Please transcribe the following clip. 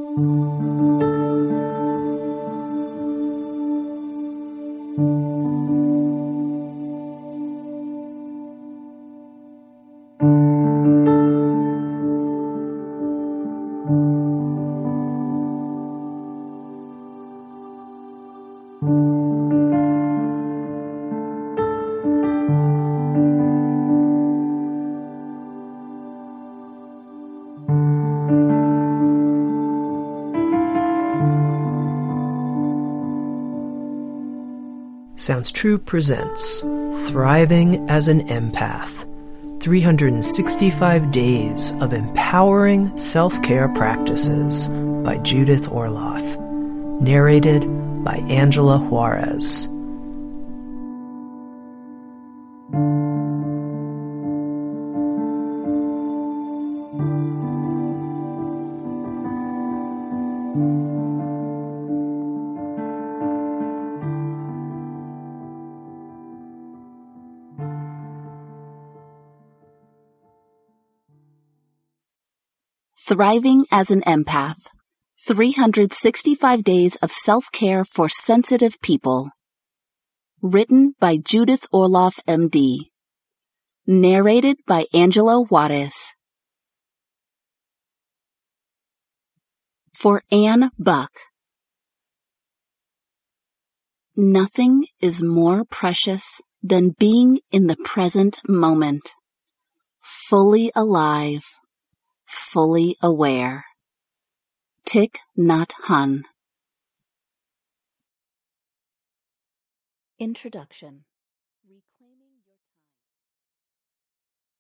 Sounds True presents Thriving as an Empath, 365 Days of Empowering Self-Care Practices by Judith Orloff, narrated by Angela Juarez. Thriving as an Empath, 365 Days of Self-Care for Sensitive People. Written by Judith Orloff, MD. Narrated by Angela Juarez. For Anne Buck. Nothing is more precious than being in the present moment, fully alive, fully aware. Thich Nhat Hanh. Introduction.